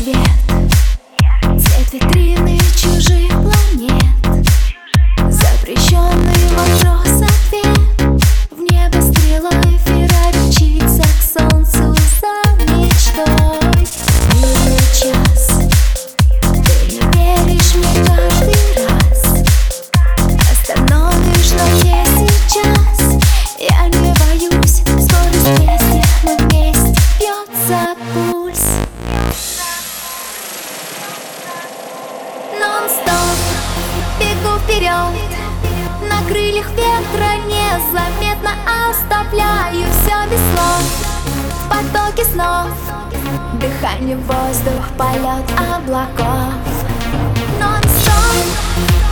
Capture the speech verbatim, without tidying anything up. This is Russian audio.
свет, цвет витрины чужих планет, запрещенный вопрос-ответ. В небо стрелой Феррари мчится к солнцу за мечтой. Милый час, ты не веришь мне каждый раз, остановишь, но не сейчас. Я не боюсь, скорость вместе, мы вместе, бьется пульс. Нон-стоп, бегу вперед, на крыльях ветра незаметно оставляю все без слов. В потоке снов, дыхание, воздух, полет облаков. Нон-стоп.